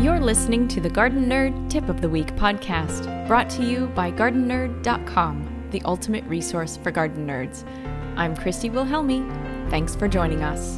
You're listening to the Garden Nerd Tip of the Week podcast, brought to you by GardenNerd.com, the ultimate resource for garden nerds. I'm Christy Wilhelmi. Thanks for joining us.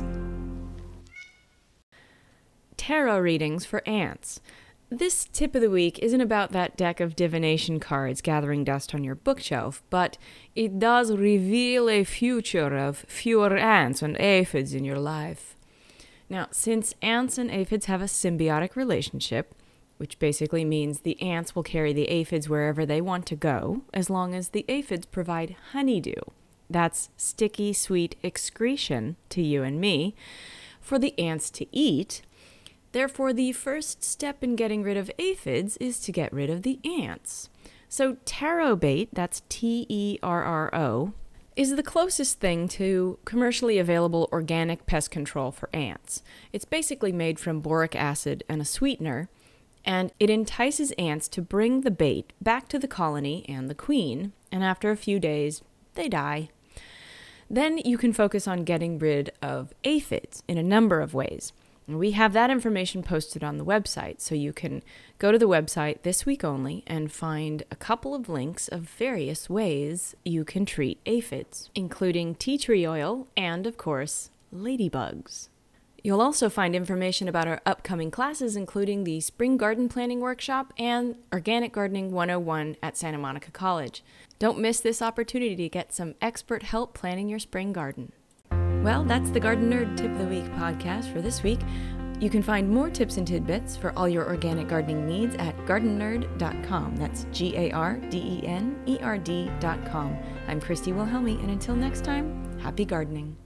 Tarot readings for ants. This tip of the week isn't about that deck of divination cards gathering dust on your bookshelf, but it does reveal a future of fewer ants and aphids in your life. Now, since ants and aphids have a symbiotic relationship, which basically means the ants will carry the aphids wherever they want to go, as long as the aphids provide honeydew. That's sticky, sweet excretion to you and me for the ants to eat. Therefore, the first step in getting rid of aphids is to get rid of the ants. So taro bait, that's Terro, is the closest thing to commercially available organic pest control for ants. It's basically made from boric acid and a sweetener, and it entices ants to bring the bait back to the colony and the queen, and after a few days, they die. Then you can focus on getting rid of aphids in a number of ways. We have that information posted on the website, so you can go to the website this week only and find a couple of links of various ways you can treat aphids, including tea tree oil and, of course, ladybugs. You'll also find information about our upcoming classes, including the Spring Garden Planning Workshop and Organic Gardening 101 at Santa Monica College. Don't miss this opportunity to get some expert help planning your spring garden. Well, that's the Garden Nerd Tip of the Week podcast for this week. You can find more tips and tidbits for all your organic gardening needs at GardenNerd.com. That's GardenNerd.com. I'm Christy Wilhelmi, and until next time, happy gardening.